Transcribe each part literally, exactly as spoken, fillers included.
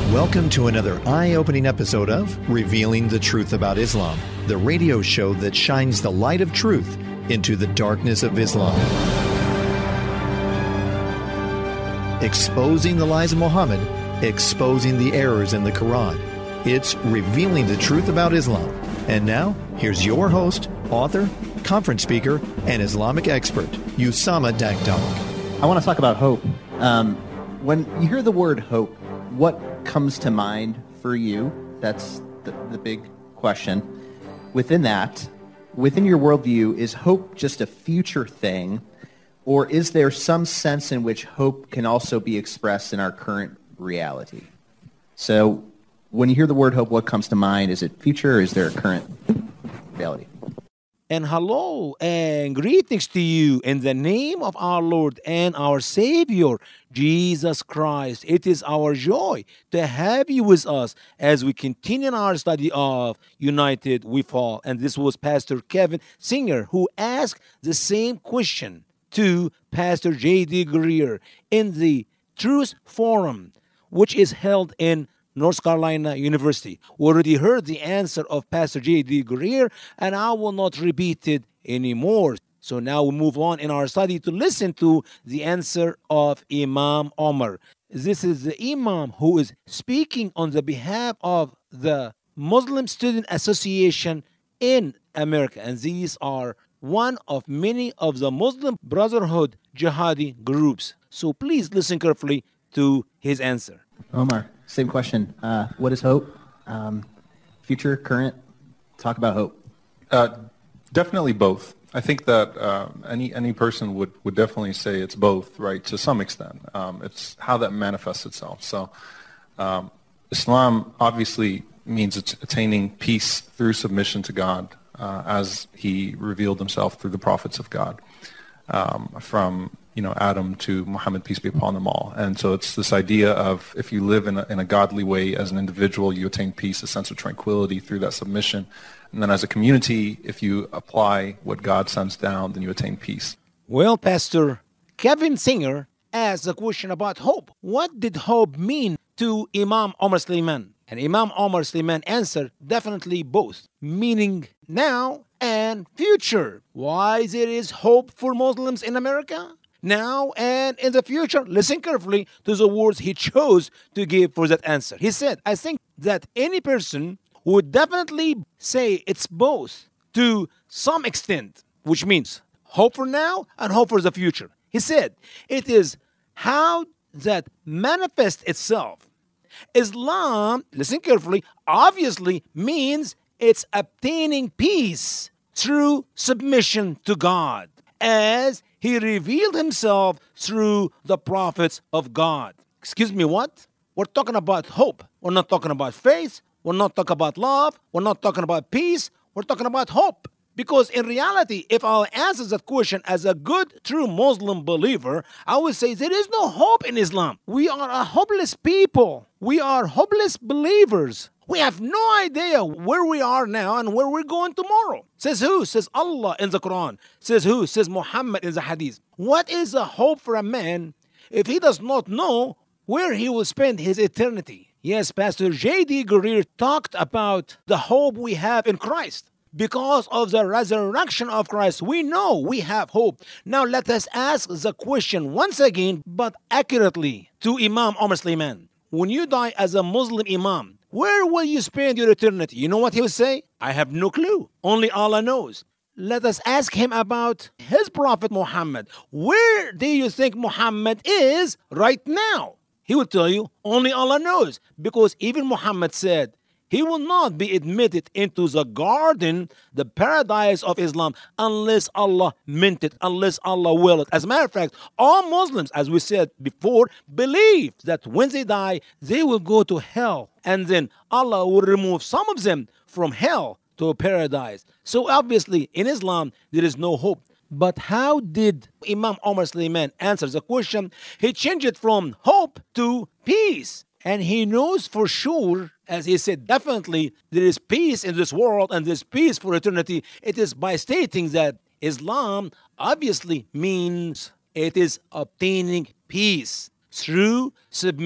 Welcome to another eye-opening episode of Revealing the Truth About Islam, the radio show that shines the light of truth into the darkness of Islam. Exposing the lies of Muhammad, exposing the errors in the Quran. It's Revealing the Truth About Islam. And now, here's your host, author, conference speaker, and Islamic expert, Usama Dagdag. I want to talk about hope. Um, when you hear the word hope, what comes to mind for you? That's the, the big question. Within that, within your worldview, is hope just a future thing, or is there some sense in which hope can also be expressed in our current reality? So when you hear the word hope, what comes to mind? Is it future, or is there a current reality? And hello and greetings to you in the name of our Lord and our Savior, Jesus Christ. It is our joy to have you with us as we continue our study of United We Fall. And this was Pastor Kevin Singer who asked the same question to Pastor J D Greer in the Truth Forum, which is held in North Carolina University. We already heard the answer of Pastor J D Greer, and I will not repeat it anymore. So now we move on in our study to listen to the answer of Imam Omar. This is the Imam who is speaking on the behalf of the Muslim Student Association in America. And these are one of many of the Muslim Brotherhood jihadi groups. So please listen carefully to his answer. Omar, same question. Uh, what is hope? Um, future, current? Talk about hope. Uh, definitely both. I think that uh, any any person would, would definitely say it's both, right, to some extent. Um, it's how that manifests itself. So um, Islam obviously means it's attaining peace through submission to God uh, as he revealed himself through the prophets of God. Um, from you know, Adam to Muhammad, peace be upon them all. And so it's this idea of if you live in a, in a godly way as an individual, you attain peace, a sense of tranquility through that submission. And then as a community, if you apply what God sends down, then you attain peace. Well, Pastor Kevin Singer asked a question about hope. What did hope mean to Imam Omar Suleiman? And Imam Omar Suleiman answered, definitely both, meaning now and future. Why there is hope for Muslims in America? Now and in the future. Listen carefully to the words he chose to give for that answer. He said, I think that any person would definitely say it's both to some extent, which means hope for now and hope for the future. He said, it is how that manifests itself. Islam, listen carefully, obviously means it's obtaining peace through submission to God, as he revealed himself through the prophets of God. Excuse me, what? We're talking about hope. We're not talking about faith. We're not talking about love. We're not talking about peace. We're talking about hope. Because in reality, if I'll answer that question as a good, true Muslim believer, I would say there is no hope in Islam. We are a hopeless people. We are hopeless believers. We have no idea where we are now and where we're going tomorrow. Says who? Says Allah in the Quran. Says who? Says Muhammad in the Hadith. What is the hope for a man if he does not know where he will spend his eternity? Yes, Pastor J D Greer talked about the hope we have in Christ. Because of the resurrection of Christ, we know we have hope. Now let us ask the question once again, but accurately, to Imam Omar Suleiman. When you die as a Muslim Imam, where will you spend your eternity? You know what he will say? I have no clue. Only Allah knows. Let us ask him about his prophet Muhammad. Where do you think Muhammad is right now? He will tell you, only Allah knows. Because even Muhammad said, he will not be admitted into the garden, the paradise of Islam, unless Allah meant it, unless Allah will it. As a matter of fact, all Muslims, as we said before, believe that when they die, they will go to hell. And then Allah will remove some of them from hell to paradise. So obviously, in Islam, there is no hope. But how did Imam Omar Suleiman answer the question? He changed it from hope to peace. And he knows for sure, as he said, definitely there is peace in this world and there's peace for eternity. It is by stating that Islam obviously means it is obtaining peace through submission.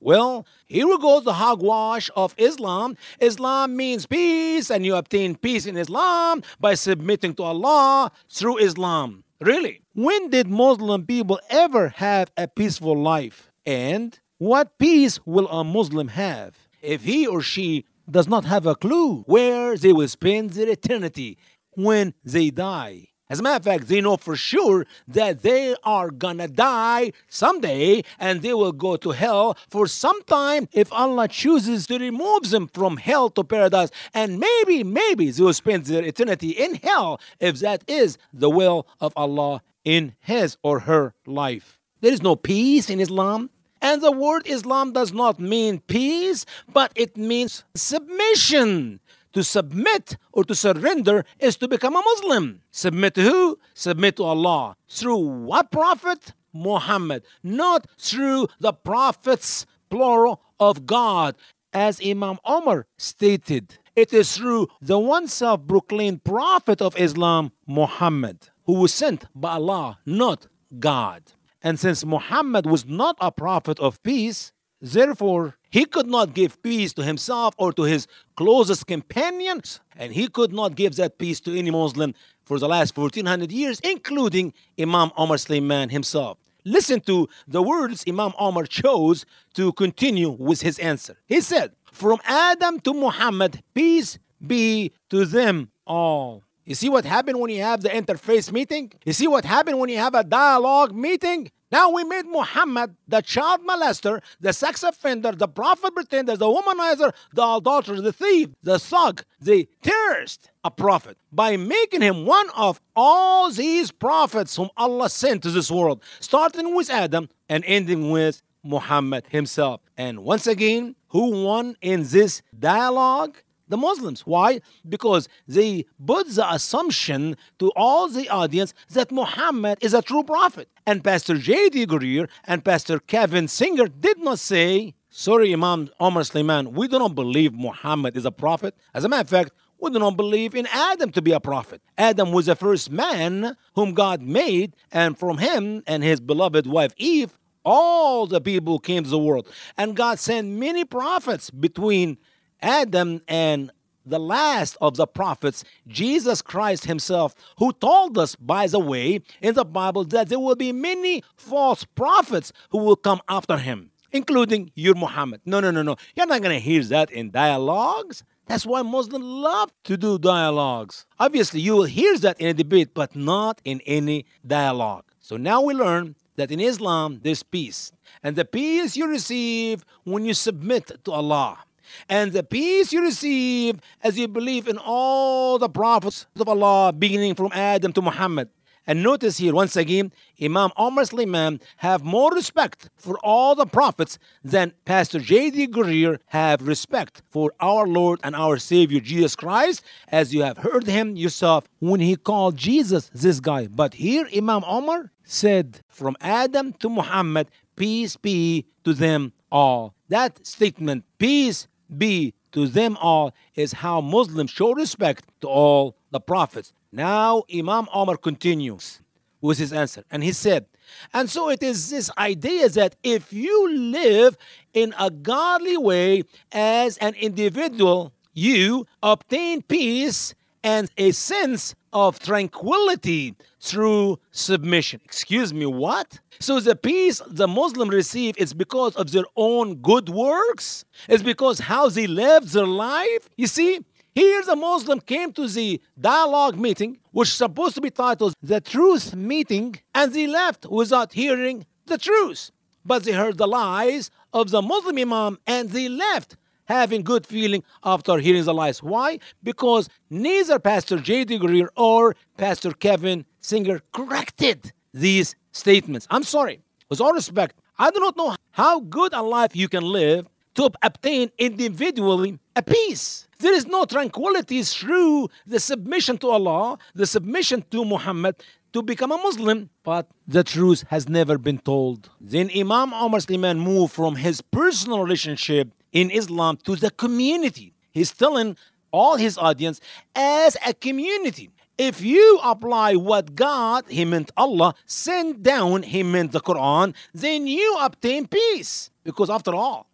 Well, here we go, the hogwash of Islam. Islam means peace, and you obtain peace in Islam by submitting to Allah through Islam. Really? When did Muslim people ever have a peaceful life? And what peace will a Muslim have if he or she does not have a clue where they will spend their eternity when they die? As a matter of fact, they know for sure that they are gonna die someday and they will go to hell for some time if Allah chooses to remove them from hell to paradise. And maybe, maybe they will spend their eternity in hell if that is the will of Allah in his or her life. There is no peace in Islam. And the word Islam does not mean peace, but it means submission. To submit or to surrender is to become a Muslim. Submit to who? Submit to Allah. Through what prophet? Muhammad. Not through the prophets, plural, of God. As Imam Omar stated, it is through the one self-proclaimed prophet of Islam, Muhammad, who was sent by Allah, not God. And since Muhammad was not a prophet of peace, therefore, he could not give peace to himself or to his closest companions, and he could not give that peace to any Muslim for the last fourteen hundred years, including Imam Omar Suleiman himself. Listen to the words Imam Omar chose to continue with his answer. He said, "From Adam to Muhammad, peace be to them all." You see what happened when you have the interface meeting? You see what happened when you have a dialogue meeting? Now we made Muhammad the child molester, the sex offender, the prophet pretender, the womanizer, the adulterer, the thief, the thug, the terrorist, a prophet, by making him one of all these prophets whom Allah sent to this world, starting with Adam and ending with Muhammad himself. And once again, who won in this dialogue? The Muslims. Why? Because they put the assumption to all the audience that Muhammad is a true prophet. And Pastor J D Greer and Pastor Kevin Singer did not say, sorry, Imam Omar Suleiman, we do not believe Muhammad is a prophet. As a matter of fact, we do not believe in Adam to be a prophet. Adam was the first man whom God made, and from him and his beloved wife Eve, all the people came to the world. And God sent many prophets between Adam and the last of the prophets, Jesus Christ himself, who told us, by the way, in the Bible that there will be many false prophets who will come after him, including your Muhammad. No, no, no, no. You're not going to hear that in dialogues. That's why Muslims love to do dialogues. Obviously, you will hear that in a debate, but not in any dialogue. So now we learn that in Islam, there's peace. And the peace you receive when you submit to Allah. And the peace you receive as you believe in all the prophets of Allah, beginning from Adam to Muhammad. And notice here, once again, Imam Omar Suleiman have more respect for all the prophets than Pastor J D Greer have respect for our Lord and our Savior, Jesus Christ, as you have heard him yourself when he called Jesus this guy. But here, Imam Omar said, from Adam to Muhammad, peace be to them all. That statement, peace be to them all, is how Muslims show respect to all the prophets. Now Imam Omar continues with his answer, and he said, and so it is this idea that if you live in a godly way as an individual, you obtain peace and a sense of tranquility through submission. Excuse me, what? So the peace the Muslim receive is because of their own good works? It's because how they live their life? You see, here the Muslim came to the dialogue meeting, which is supposed to be titled The Truth Meeting, and they left without hearing the truth. But they heard the lies of the Muslim Imam, and they left having good feeling after hearing the lies. Why? Because neither Pastor J D Greer or Pastor Kevin Singer corrected these statements. I'm sorry. With all respect, I do not know how good a life you can live to obtain individually a peace. There is no tranquility through the submission to Allah, the submission to Muhammad, to become a Muslim, but the truth has never been told. Then Imam Omar Suleiman moved from his personal relationship in Islam to the community. He's telling all his audience as a community. If you apply what God, he meant Allah, sent down, he meant the Quran, then you obtain peace. Because after all,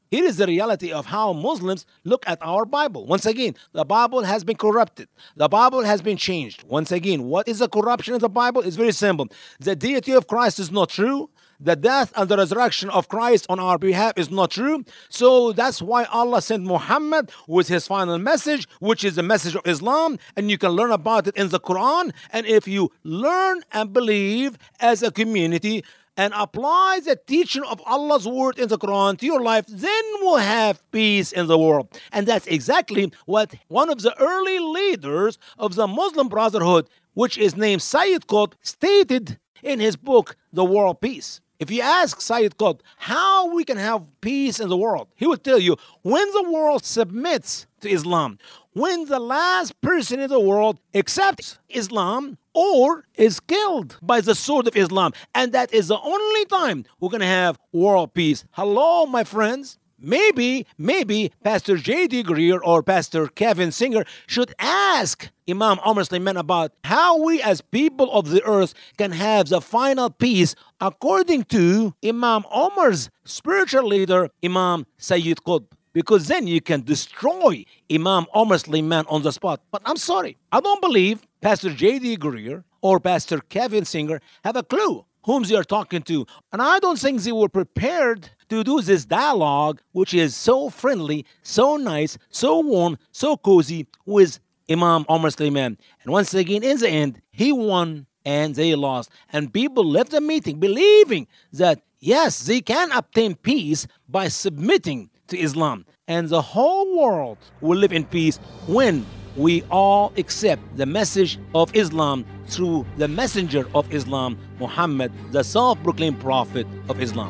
Here is the reality of how Muslims look at our Bible. Once again, the Bible has been corrupted. The Bible has been changed. Once again, what is the corruption in the Bible? It's very simple. The deity of Christ is not true. The death and the resurrection of Christ on our behalf is not true. So that's why Allah sent Muhammad with his final message, which is the message of Islam. And you can learn about it in the Quran. And if you learn and believe as a community and apply the teaching of Allah's word in the Quran to your life, then we'll have peace in the world. And that's exactly what one of the early leaders of the Muslim Brotherhood, which is named Sayyid Qutb, stated in his book, The World Peace. If you ask Sayyid Qutb how we can have peace in the world, he will tell you, when the world submits to Islam, when the last person in the world accepts Islam or is killed by the sword of Islam, and that is the only time we're going to have world peace. Hello, my friends. Maybe, maybe Pastor J D Greer or Pastor Kevin Singer should ask Imam Omar Suleiman about how we as people of the earth can have the final peace according to Imam Omar's spiritual leader, Imam Sayyid Qutb. Because then you can destroy Imam Omar Suleiman on the spot. But I'm sorry, I don't believe Pastor J D Greer or Pastor Kevin Singer have a clue whom they are talking to. And I don't think they were prepared to do this dialogue, which is so friendly, so nice, so warm, so cozy with Imam Omar Suleiman. And once again, in the end, he won and they lost. And people left the meeting believing that, yes, they can obtain peace by submitting to Islam. And the whole world will live in peace when we all accept the message of Islam through the messenger of Islam, Muhammad, the self-proclaimed prophet of Islam.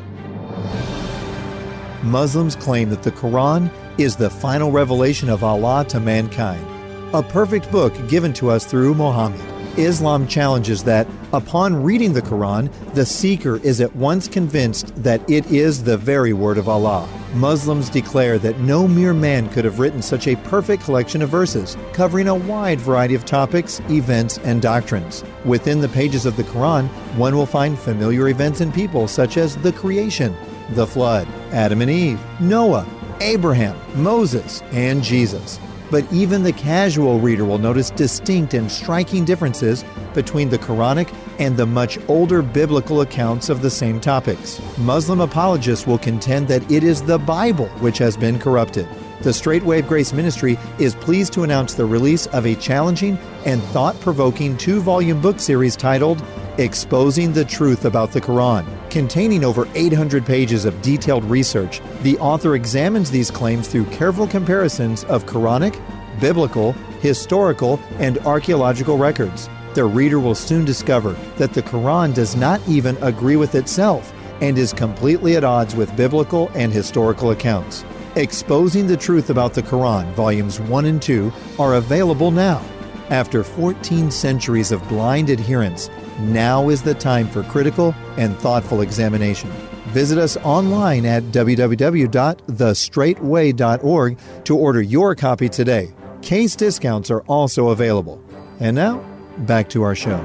Muslims claim that the Quran is the final revelation of Allah to mankind, a perfect book given to us through Muhammad. Islam challenges that, upon reading the Quran, the seeker is at once convinced that it is the very word of Allah. Muslims declare that no mere man could have written such a perfect collection of verses, covering a wide variety of topics, events, and doctrines. Within the pages of the Quran, one will find familiar events and people such as the creation, the flood, Adam and Eve, Noah, Abraham, Moses, and Jesus. But even the casual reader will notice distinct and striking differences between the Quranic and the much older biblical accounts of the same topics. Muslim apologists will contend that it is the Bible which has been corrupted. The Straight Wave Grace Ministry is pleased to announce the release of a challenging and thought-provoking two-volume book series titled Exposing the Truth About the Quran. Containing over eight hundred pages of detailed research, the author examines these claims through careful comparisons of Quranic, biblical, historical, and archaeological records. The reader will soon discover that the Quran does not even agree with itself and is completely at odds with biblical and historical accounts. Exposing the Truth About the Quran, Volumes one and two, are available now. After fourteen centuries of blind adherence, now is the time for critical and thoughtful examination. Visit us online at w w w dot the straight way dot org to order your copy today. Case discounts are also available. And now, back to our show.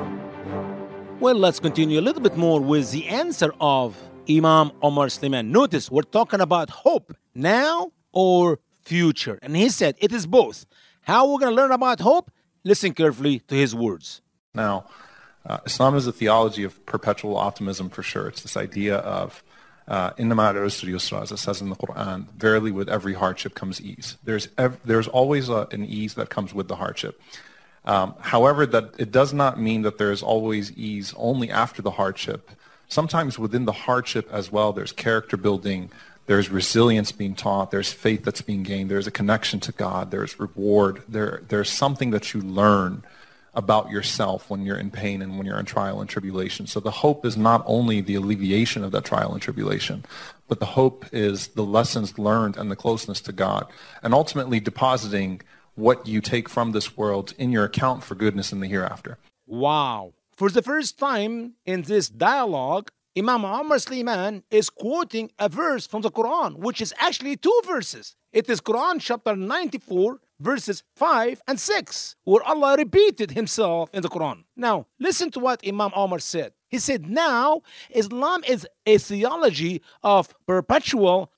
Well, let's continue a little bit more with the answer of Imam Omar Suleiman. Notice, we're talking about hope, now or future. And he said it is both. How we're going to learn about hope? Listen carefully to his words. Now, Uh, Islam is a theology of perpetual optimism for sure. It's this idea of "Inna ma'al usri yusra," as it says in the Quran. Verily, with every hardship comes ease. There's ev- there's always a, an ease that comes with the hardship. Um, however, that it does not mean that there is always ease only after the hardship. Sometimes within the hardship as well, there's character building. There's resilience being taught. There's faith that's being gained. There's a connection to God. There's reward. There there's something that you learn about yourself when you're in pain and when you're in trial and tribulation. So the hope is not only the alleviation of that trial and tribulation, but the hope is the lessons learned and the closeness to God, and ultimately depositing what you take from this world in your account for goodness in the hereafter. Wow. For the first time in this dialogue, Imam Omar Suleiman is quoting a verse from the Quran, which is actually two verses. It is Quran chapter ninety-four, verses five and six, where Allah repeated himself in the Quran. Now, listen to what Imam Omar said. He said, now, Islam is a theology of perpetual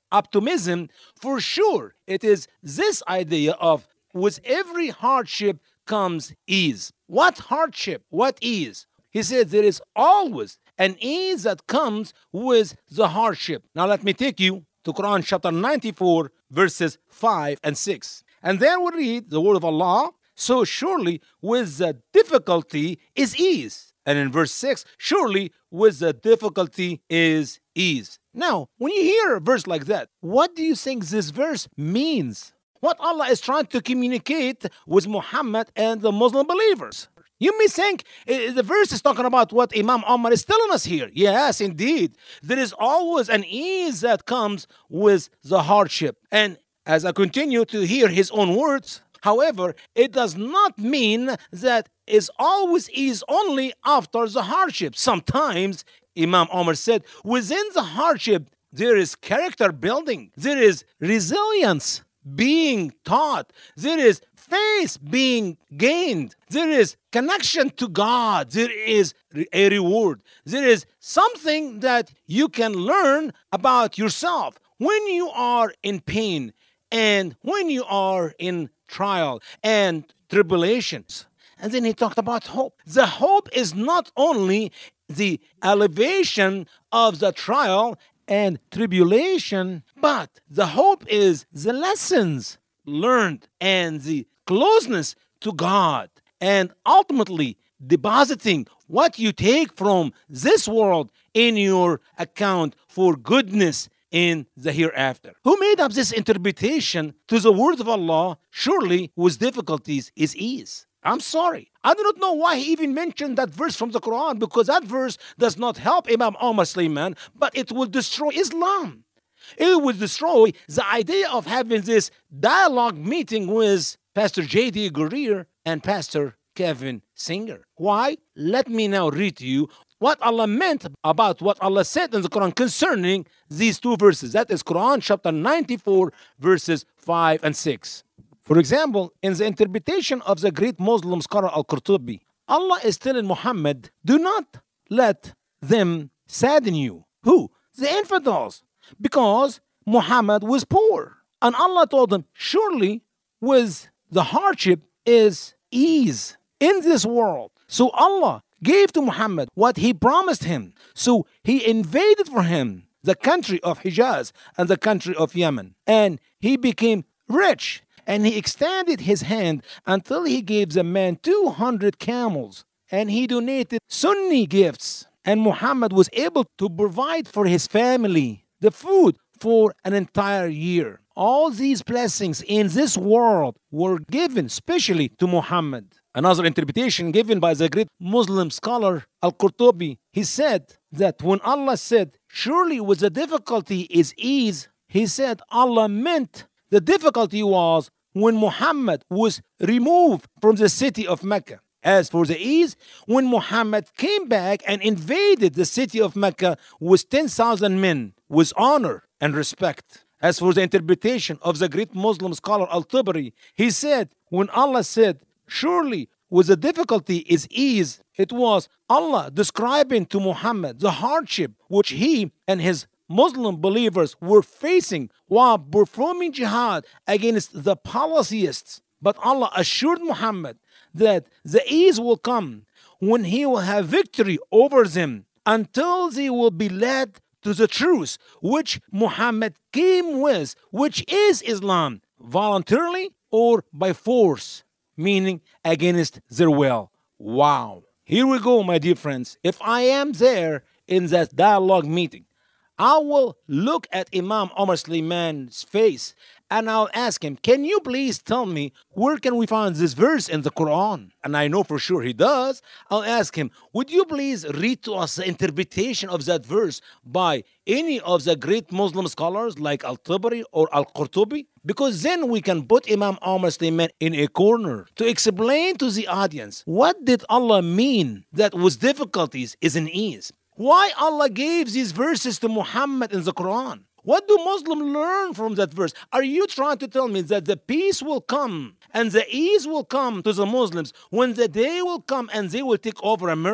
optimism, for sure it is this idea of with every hardship comes ease. What hardship? What ease? He said there is always an ease that comes with the hardship. Now let me take you to Quran chapter ninety-four, verses five and six. And there we read the word of Allah, so surely with the difficulty is ease. And in verse six, surely with the difficulty is ease. Now, when you hear a verse like that, what do you think this verse means? What Allah is trying to communicate with Muhammad and the Muslim believers? You may think uh, the verse is talking about what Imam Omar is telling us here. Yes, indeed. There is always an ease that comes with the hardship. And as I continue to hear his own words, however, it does not mean that is always ease only after the hardship. Sometimes, Imam Omar said, within the hardship, there is character building. There is resilience being taught. There is faith being gained. There is connection to God. There is a reward. There is something that you can learn about yourself when you are in pain and when you are in trial and tribulations. And then he talked about hope. The hope is not only the elevation of the trial and tribulation, but the hope is the lessons learned and the closeness to God, and ultimately depositing what you take from this world in your account for goodness in the hereafter. Who made up this interpretation to the word of Allah? Surely with difficulties is ease. I'm sorry. I do not know why he even mentioned that verse from the Quran, because that verse does not help Imam Omar Suleiman, but it will destroy Islam. It will destroy the idea of having this dialogue meeting with Pastor J D Greear and Pastor Kevin Singer. Why? Let me now read to you what Allah meant about what Allah said in the Quran concerning these two verses. That is Quran chapter ninety-four, verses five and six. For example, in the interpretation of the great Muslim scholar Al-Qurtubi, Allah is telling Muhammad, do not let them sadden you. Who? The infidels. Because Muhammad was poor. And Allah told him, surely with the hardship is ease in this world. So Allah gave to Muhammad what he promised him. So he invaded for him the country of Hijaz and the country of Yemen. And he became rich. And he extended his hand until he gave the man two hundred camels. And he donated Sunni gifts. And Muhammad was able to provide for his family the food for an entire year. All these blessings in this world were given specially to Muhammad. Another interpretation given by the great Muslim scholar Al-Qurtubi, he said that when Allah said, surely with the difficulty is ease, he said Allah meant the difficulty was when Muhammad was removed from the city of Mecca. As for the ease, when Muhammad came back and invaded the city of Mecca with ten thousand men, with honor and respect. As for the interpretation of the great Muslim scholar Al-Tabari, he said, when Allah said, surely with the difficulty is ease, it was Allah describing to Muhammad the hardship which he and his Muslim believers were facing while performing jihad against the polytheists. But Allah assured Muhammad that the ease will come when he will have victory over them until they will be led to the truth which Muhammad came with, which is Islam, voluntarily or by force, meaning against their will. Wow. Here we go, my dear friends. If I am there in that dialogue meeting, I will look at Imam Omar Suleiman's face and I'll ask him, can you please tell me where can we find this verse in the Quran? And I know for sure he does. I'll ask him, would you please read to us the interpretation of that verse by any of the great Muslim scholars like Al-Tabari or Al-Qurtubi? Because then we can put Imam Omar Suleiman in a corner to explain to the audience, what did Allah mean that with difficulties is an ease? Why Allah gave these verses to Muhammad in the Quran? What do Muslims learn from that verse? Are you trying to tell me that the peace will come and the ease will come to the Muslims when the day will come and they will take over America?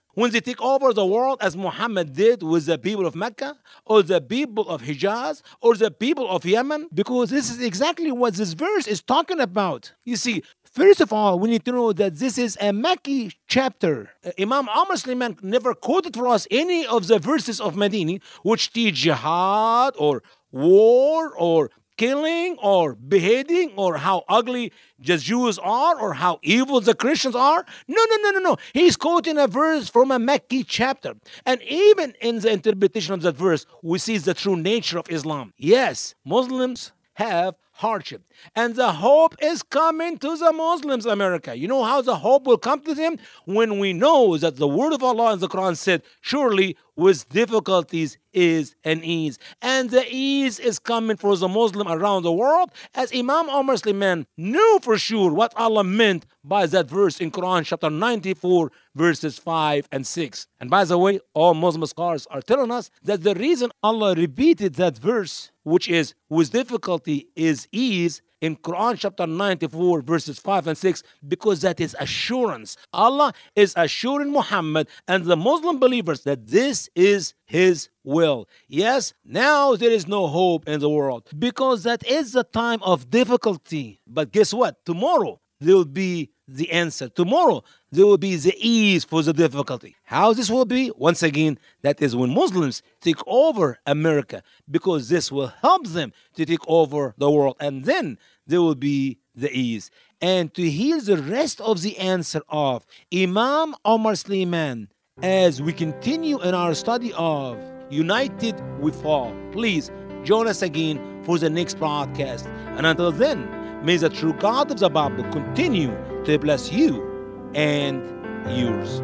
when they take over the world as Muhammad did with the people of Mecca or the people of Hijaz or the people of Yemen? Because this is exactly what this verse is talking about. You see, first of all, we need to know that this is a Mecca chapter. Uh, Imam Omar Suleiman never quoted for us any of the verses of Medini which teach jihad or war or killing or beheading or how ugly the Jews are or how evil the Christians are. No, no, no, no, no. He's quoting a verse from a Mecca chapter. And even in the interpretation of that verse, we see the true nature of Islam. Yes, Muslims have hardship. And the hope is coming to the Muslims, America. You know how the hope will come to them? When we know that the word of Allah in the Quran said, surely with difficulties is an ease. And the ease is coming for the Muslim around the world, as Imam Omar Suleiman knew for sure what Allah meant by that verse in Quran chapter ninety-four, verses five and six. And by the way, all Muslim scholars are telling us that the reason Allah repeated that verse, which is with difficulty is ease, in Quran chapter ninety-four, verses five and six, because that is assurance. Allah is assuring Muhammad and the Muslim believers that this is His will. Yes, now there is no hope in the world because that is the time of difficulty. But guess what? Tomorrow there will be the answer. Tomorrow there will be the ease for the difficulty. How this will be? Once again, that is when Muslims take over America, because this will help them to take over the world, and then there will be the ease. And to hear the rest of the answer of Imam Omar Suleiman as we continue in our study of United We Fall, please join us again for the next broadcast. And until then, may the true God of the Bible continue to bless you and yours.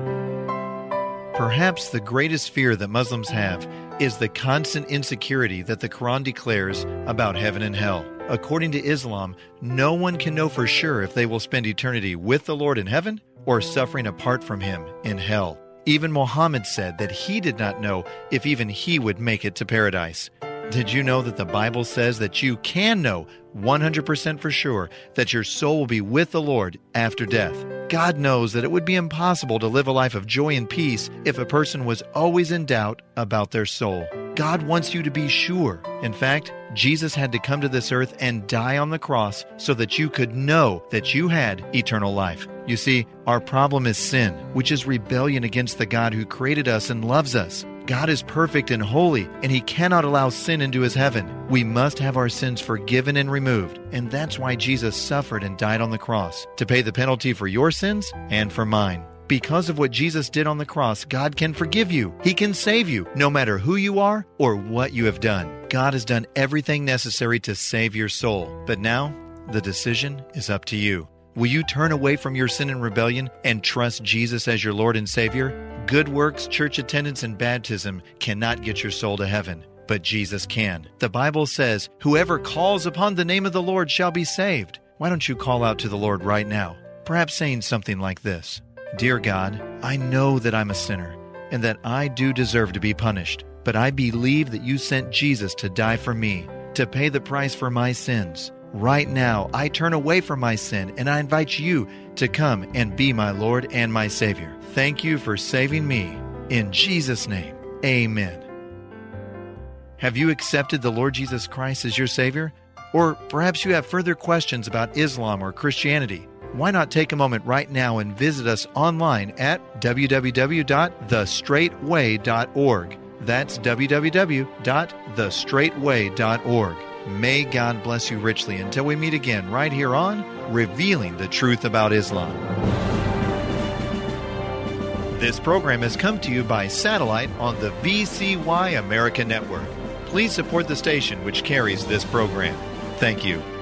Perhaps the greatest fear that Muslims have is the constant insecurity that the Quran declares about heaven and hell. According to Islam, no one can know for sure if they will spend eternity with the Lord in heaven or suffering apart from Him in hell. Even Muhammad said that he did not know if even he would make it to paradise. Did you know that the Bible says that you can know one hundred percent for sure that your soul will be with the Lord after death? God knows that it would be impossible to live a life of joy and peace if a person was always in doubt about their soul. God wants you to be sure. In fact, Jesus had to come to this earth and die on the cross so that you could know that you had eternal life. You see, our problem is sin, which is rebellion against the God who created us and loves us. God is perfect and holy, and He cannot allow sin into His heaven. We must have our sins forgiven and removed, and that's why Jesus suffered and died on the cross, to pay the penalty for your sins and for mine. Because of what Jesus did on the cross, God can forgive you. He can save you, no matter who you are or what you have done. God has done everything necessary to save your soul. But now, the decision is up to you. Will you turn away from your sin and rebellion and trust Jesus as your Lord and Savior? Good works, church attendance, and baptism cannot get your soul to heaven, but Jesus can. The Bible says, whoever calls upon the name of the Lord shall be saved. Why don't you call out to the Lord right now? Perhaps saying something like this: Dear God, I know that I'm a sinner and that I do deserve to be punished, but I believe that you sent Jesus to die for me, to pay the price for my sins. Right now, I turn away from my sin and I invite you to come and be my Lord and my Savior. Thank you for saving me. In Jesus' name, amen. Have you accepted the Lord Jesus Christ as your Savior? Or perhaps you have further questions about Islam or Christianity. Why not take a moment right now and visit us online at w w w dot the straight way dot org. That's w w w dot the straight way dot org. May God bless you richly until we meet again right here on Revealing the Truth About Islam. This program has come to you by satellite on the V C Y America Network. Please support the station which carries this program. Thank you.